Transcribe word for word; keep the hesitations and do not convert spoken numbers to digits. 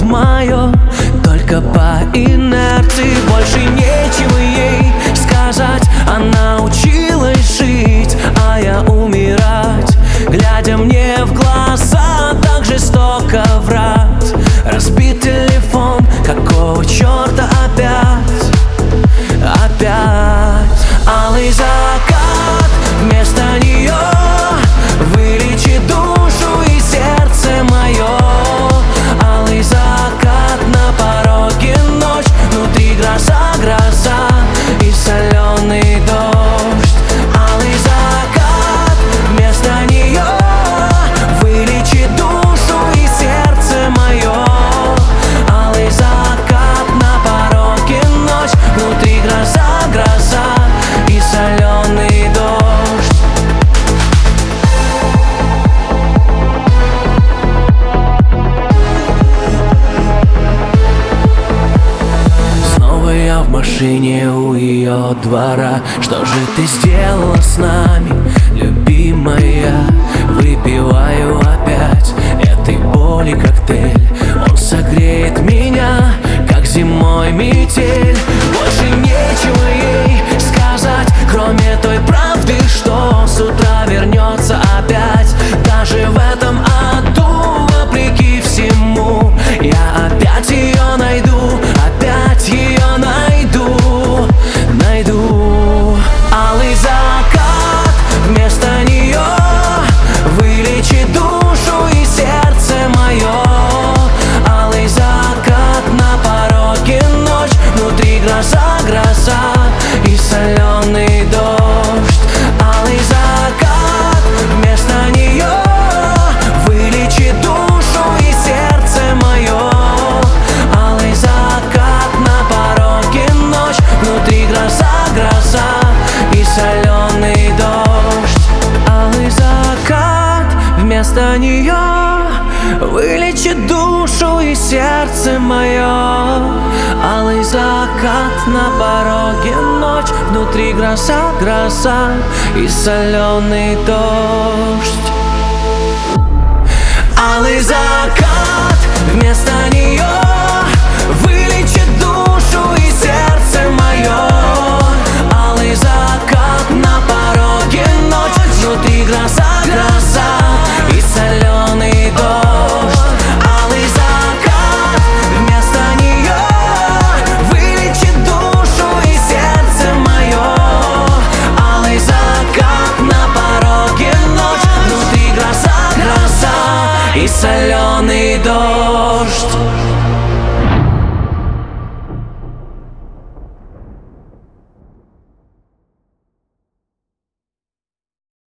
мое, только по инерции. Больше нечего ей сказать. Она училась жить, а я умирать, глядя мне в глаза, так жестоко врать. Разбит телефон, какого черта опять? Опять алый закат, вместо нее вылечи душу и сердце мое. Алый закат, на пороге ночь, внутри гроза, гроза и соленый дождь. Алый закат, вместо нее вылечи душу и сердце мое. Алый закат, на пороге ночь, внутри гроза, гроза и соленый дождь. Снова я в машине у ее двора. Что же ты сделала с нами, любимая? Выпиваю опять этой боли коктейль. Он согреет меня, как зимой метель. Больше нечего ей сказать, кроме той правды, что с утра вернется опять. Даже в этом аду, вопреки всему, я опять ее найду, опять ее найду, найду. Алый закат, вместо нее вылечи душу и сердце мое. Алый закат, на пороге ночь, внутри гроза, гроза и соленый дождь. Алый закат, вместо нее вылечи душу и сердце мое. Алый закат, на пороге ночь, внутри гроза, гроза и соленый дождь. Алый закат, вместо нее вылечи душу и сердце мое. Алый закат, на пороге ночь, внутри гроза, гроза и соленый дождь. Алый закат, вместо нее